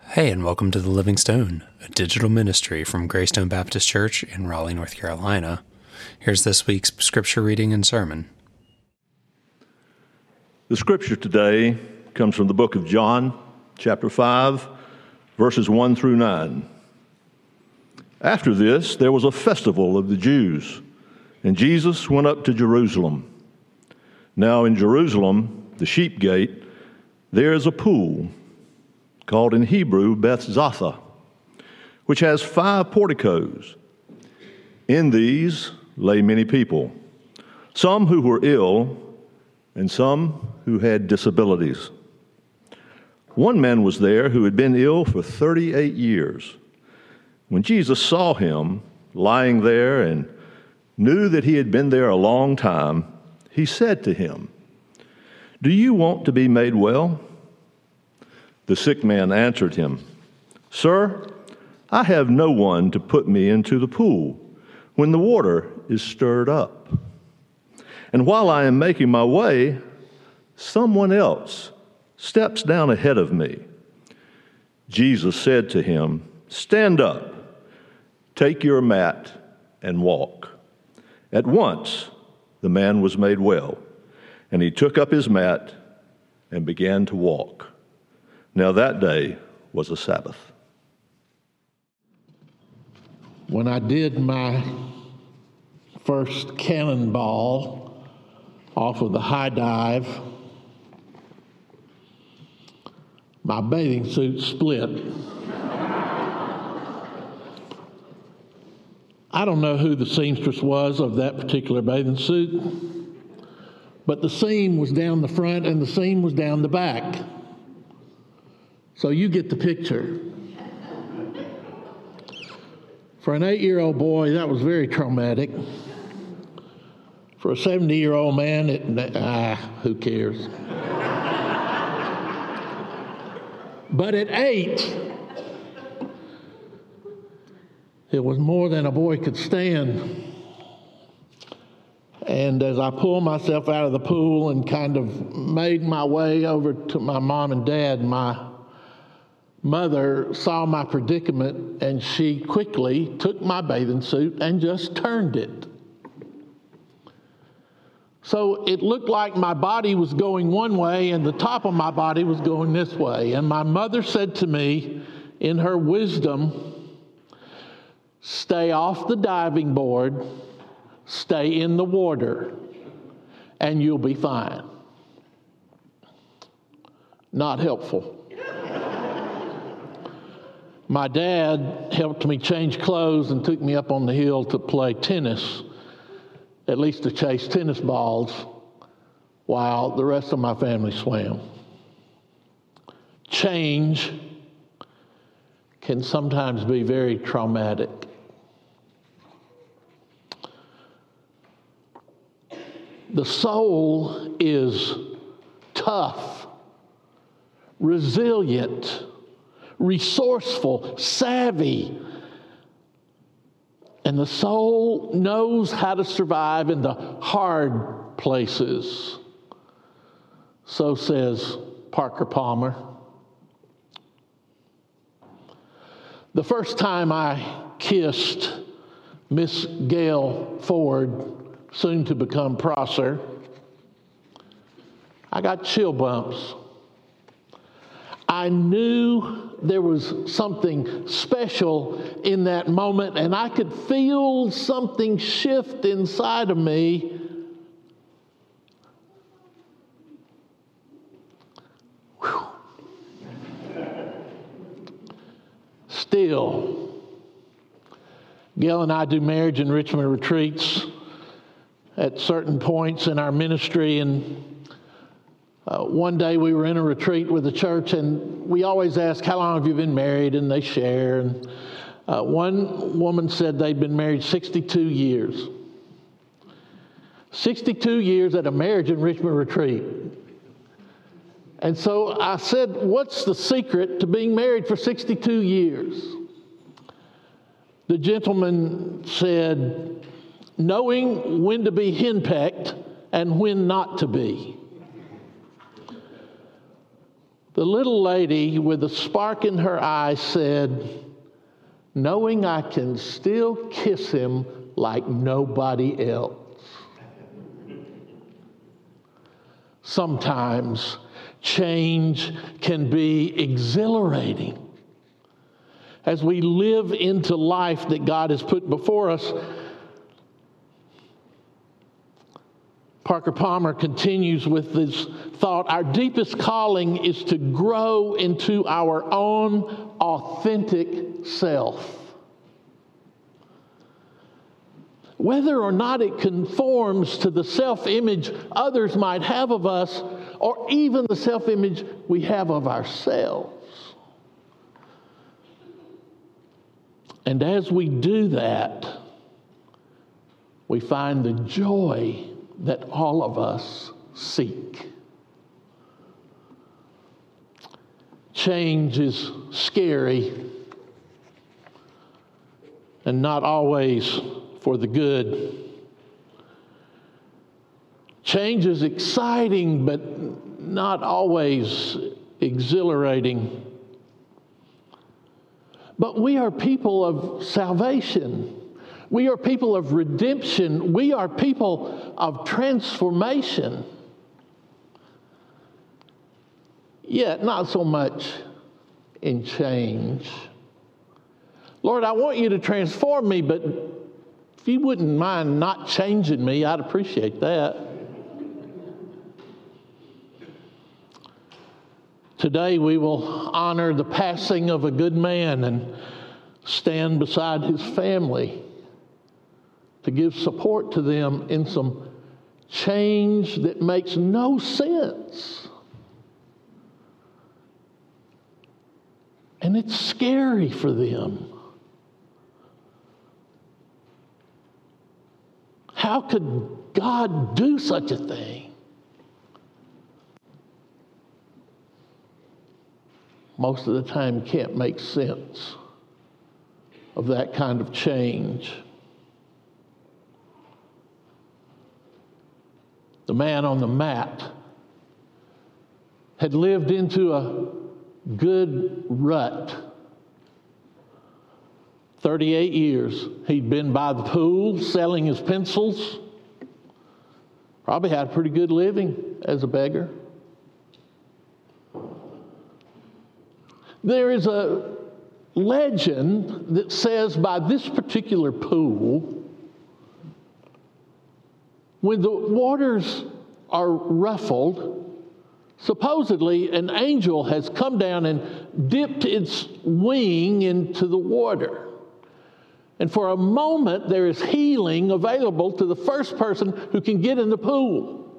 Hey, and welcome to The Living Stone, a digital ministry from Greystone Baptist Church in Raleigh, North Carolina. Here's this week's scripture reading and sermon. The scripture today comes from the book of John, chapter 5, verses 1 through 9. After this, there was a festival of the Jews, and Jesus went up to Jerusalem. Now in Jerusalem, the sheep gate, there is a pool, called in Hebrew Bethzatha, which has 5 porticos. In these lay many people, some who were ill and some who had disabilities. One man was there who had been ill for 38 years. When Jesus saw him lying there and knew that he had been there a long time, he said to him, "Do you want to be made well?" The sick man answered him, "Sir, I have no one to put me into the pool when the water is stirred up. And while I am making my way, someone else steps down ahead of me." Jesus said to him, "Stand up, take your mat, and walk." At once the man was made well, and he took up his mat and began to walk. Now that day was a Sabbath. When I did my first cannonball off of the high dive, my bathing suit split. I don't know who the seamstress was of that particular bathing suit, but the seam was down the front and the seam was down the back. So you get the picture. For an 8-year-old boy, that was very traumatic. For a 70-year-old man, who cares? But at 8, it was more than a boy could stand. And as I pulled myself out of the pool and kind of made my way over to my mom and dad, my mother saw my predicament, and she quickly took my bathing suit and just turned it. So it looked like my body was going one way and the top of my body was going this way. And my mother said to me, in her wisdom, "Stay off the diving board, stay in the water, and you'll be fine." Not helpful. My dad helped me change clothes and took me up on the hill to play tennis, at least to chase tennis balls, while the rest of my family swam. Change can sometimes be very traumatic. The soul is tough, resilient, resourceful, savvy. And the soul knows how to survive in the hard places. So says Parker Palmer. The first time I kissed Miss Gail Ford, soon to become Prosser, I got chill bumps. I knew there was something special in that moment, and I could feel something shift inside of me. Whew. Still, Gail and I do marriage enrichment retreats at certain points in our ministry, and one day we were in a retreat with the church, and we always ask, "How long have you been married?" And they share. And one woman said they'd been married 62 years. 62 years at a marriage enrichment retreat. And so I said, "What's the secret to being married for 62 years?" The gentleman said, "Knowing when to be henpecked and when not to be." The little lady with a spark in her eye said, "Knowing I can still kiss him like nobody else." Sometimes change can be exhilarating. As we live into life that God has put before us, Parker Palmer continues with this thought: our deepest calling is to grow into our own authentic self. Whether or not it conforms to the self-image others might have of us, or even the self-image we have of ourselves. And as we do that, we find the joy that all of us seek. Change is scary and not always for the good. Change is exciting, but not always exhilarating. But we are people of salvation. We are people of redemption. We are people of transformation. Yet not so much in change. Lord, I want you to transform me, but if you wouldn't mind not changing me, I'd appreciate that. Today we will honor the passing of a good man and stand beside his family to give support to them in some change that makes no sense. And it's scary for them. How could God do such a thing? Most of the time, can't make sense of that kind of change. The man on the mat had lived into a good rut. 38 years he'd been by the pool selling his pencils. Probably had a pretty good living as a beggar. There is a legend that says by this particular pool, when the waters are ruffled, supposedly an angel has come down and dipped its wing into the water. And for a moment, there is healing available to the first person who can get in the pool.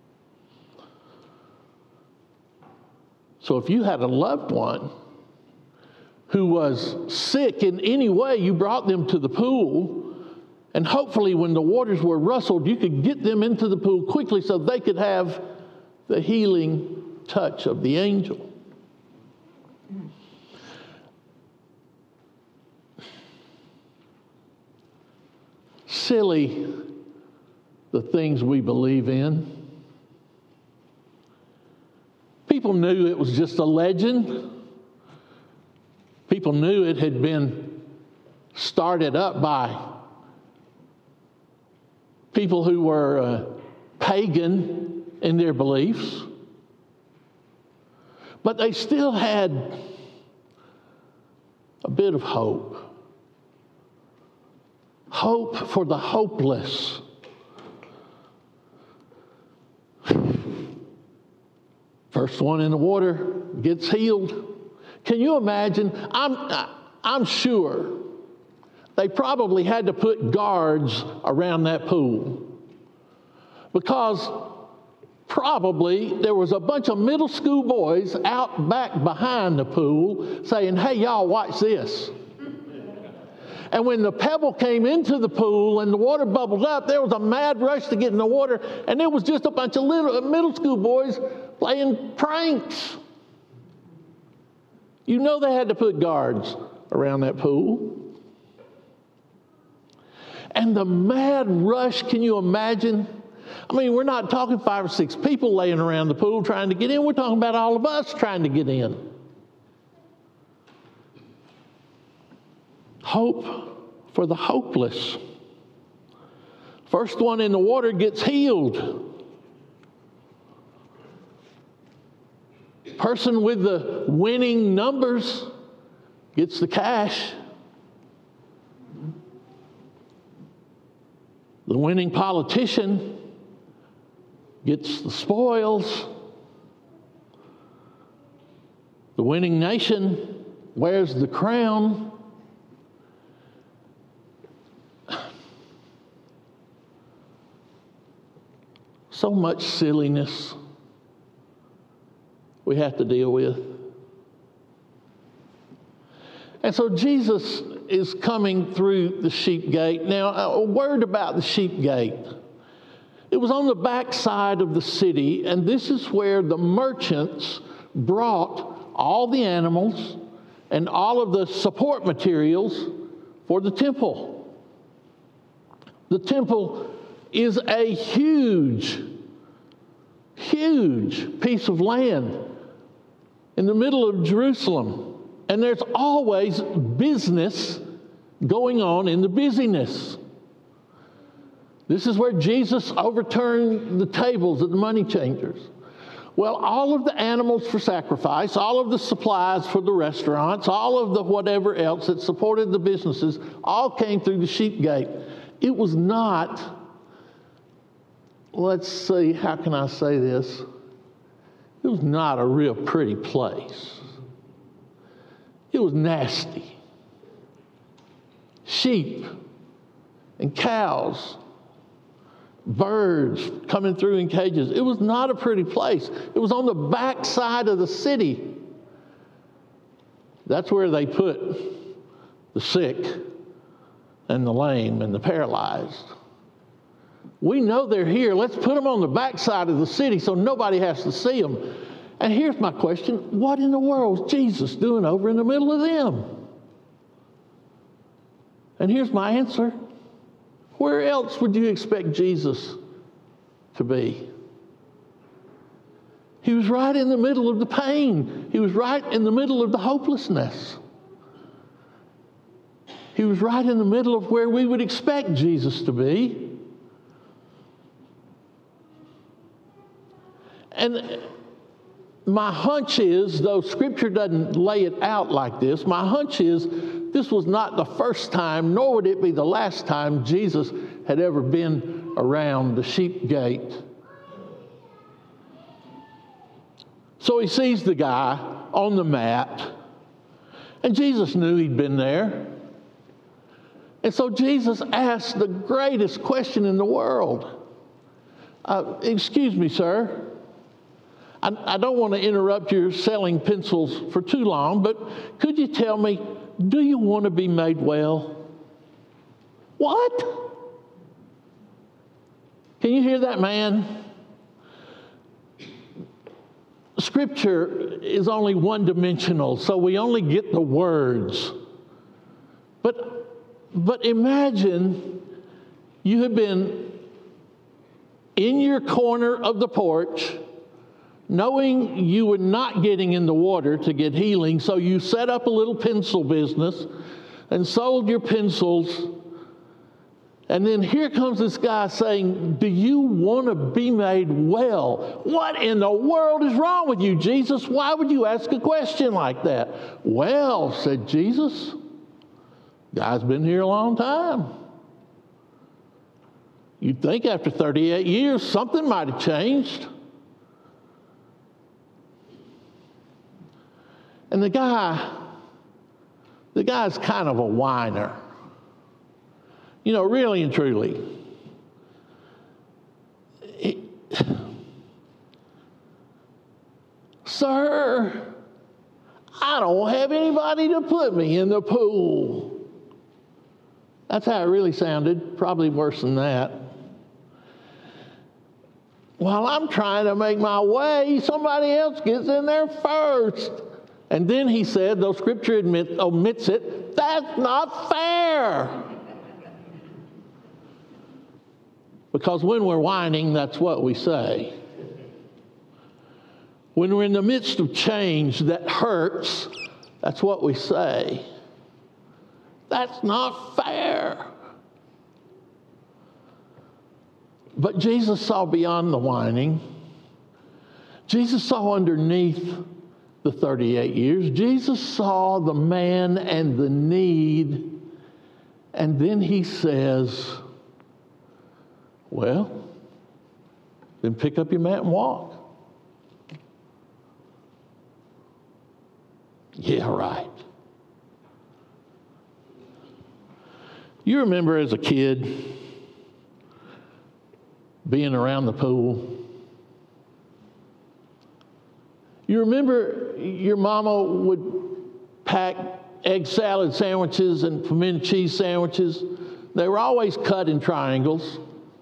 So if you had a loved one who was sick in any way, you brought them to the pool, and hopefully when the waters were rustled, you could get them into the pool quickly so they could have the healing touch of the angel. Silly, the things we believe in. People knew it was just a legend. People knew it had been started up by people who were pagan in their beliefs. But they still had a bit of hope. Hope for the hopeless. First one in the water gets healed. Can you imagine? I'm sure they probably had to put guards around that pool, because probably there was a bunch of middle school boys out back behind the pool saying, "Hey, y'all, watch this." And when the pebble came into the pool and the water bubbled up, there was a mad rush to get in the water, and it was just a bunch of little middle school boys playing pranks. You know they had to put guards around that pool. And the mad rush, can you imagine? I mean, we're not talking 5 or 6 people laying around the pool trying to get in. We're talking about all of us trying to get in. Hope for the hopeless. First one in the water gets healed. Person with the winning numbers gets the cash. The winning politician gets the spoils. The winning nation wears the crown. So much silliness we have to deal with. And so Jesus is coming through the sheep gate. Now, a word about the sheep gate. It was on the back side of the city, and this is where the merchants brought all the animals and all of the support materials for the temple. The temple is a huge piece of land in the middle of Jerusalem. And there's always business going on in the busyness. This is where Jesus overturned the tables of the money changers. Well, all of the animals for sacrifice, all of the supplies for the restaurants, all of the whatever else that supported the businesses, all came through the sheep gate. It was not, let's see, how can I say this? It was not a real pretty place. It was nasty. Sheep and cows, birds coming through in cages. It was not a pretty place. It was on the back side of the city. That's where they put the sick and the lame and the paralyzed. We know they're here. Let's put them on the back side of the city so nobody has to see them. And here's my question. What in the world is Jesus doing over in the middle of them? And here's my answer. Where else would you expect Jesus to be? He was right in the middle of the pain. He was right in the middle of the hopelessness. He was right in the middle of where we would expect Jesus to be. And my hunch is, though Scripture doesn't lay it out like this, my hunch is this was not the first time, nor would it be the last time Jesus had ever been around the sheep gate. So he sees the guy on the mat, and Jesus knew he'd been there. And so Jesus asked the greatest question in the world. Excuse me, sir. I don't want to interrupt your selling pencils for too long, but could you tell me, do you want to be made well? What? Can you hear that man? Scripture is only one-dimensional, so we only get the words. But imagine you have been in your corner of the porch, knowing you were not getting in the water to get healing, so you set up a little pencil business and sold your pencils. And then here comes this guy saying, do you want to be made well? What in the world is wrong with you, Jesus? Why would you ask a question like that? Well, said Jesus, guy's been here a long time. You'd think after 38 years, something might have changed. And the guy's kind of a whiner. You know, really and truly. Sir, I don't have anybody to put me in the pool. That's how it really sounded, probably worse than that. While I'm trying to make my way, somebody else gets in there first. And then he said, though Scripture omits it, that's not fair. Because when we're whining, that's what we say. When we're in the midst of change that hurts, that's what we say. That's not fair. But Jesus saw beyond the whining. Jesus saw underneath the 38 years. Jesus saw the man and the need. And then he says, well, then pick up your mat and walk. Yeah, right. You remember as a kid being around the pool? You remember your mama would pack egg salad sandwiches and pimento cheese sandwiches? They were always cut in triangles.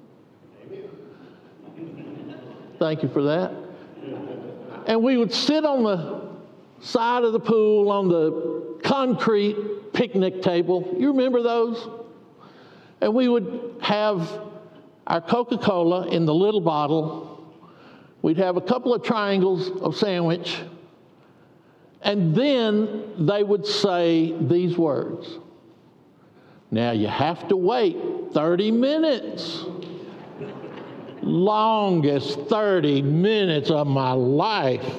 Thank you for that. And we would sit on the side of the pool on the concrete picnic table. You remember those? And we would have our Coca-Cola in the little bottle. We'd have a couple of triangles of sandwich. And then they would say these words. Now you have to wait 30 minutes. Longest 30 minutes of my life.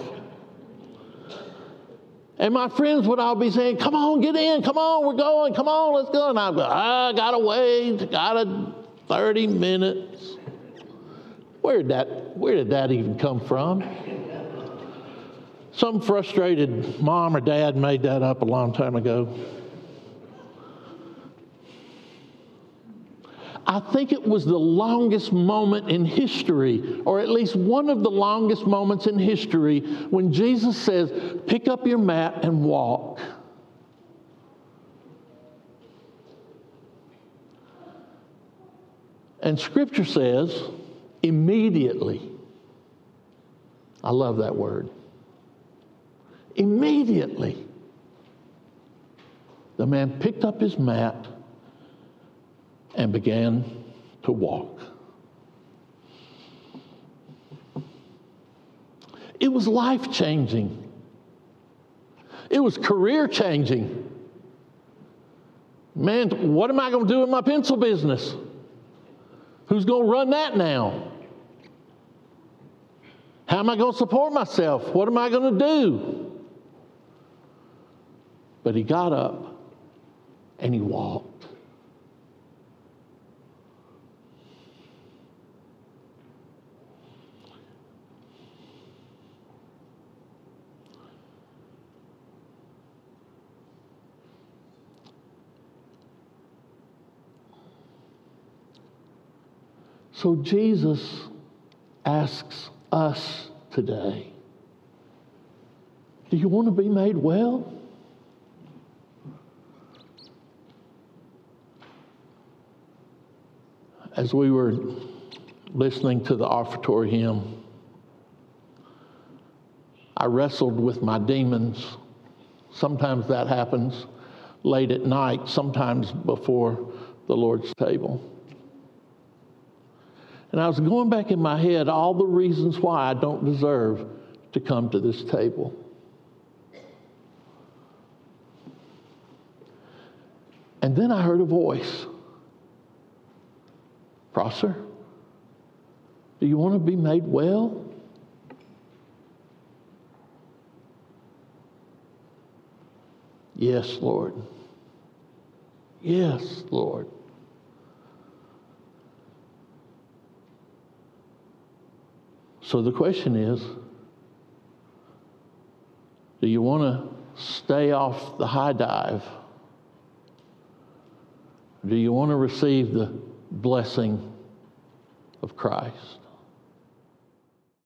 And my friends would all be saying, come on, get in, come on, we're going, come on, let's go. And I'd go, I gotta wait, 30 minutes. Where did that even come from? Some frustrated mom or dad made that up a long time ago. I think it was the longest moment in history, or at least one of the longest moments in history, when Jesus says, pick up your mat and walk. And Scripture says, immediately. I love that word. Immediately. The man picked up his mat and began to walk. It was life-changing. It was career-changing. Man, what am I going to do with my pencil business? Who's going to run that now? How am I going to support myself? What am I going to do? But he got up and he walked. So Jesus asks us today, do you want to be made well? As we were listening to the offertory hymn, I wrestled with my demons. Sometimes that happens late at night, sometimes before the Lord's table. And I was going back in my head all the reasons why I don't deserve to come to this table. And then I heard a voice. Prosser, do you want to be made well? Yes, Lord. Yes, Lord. So the question is, do you want to stay off the high dive? Do you want to receive the blessing of Christ?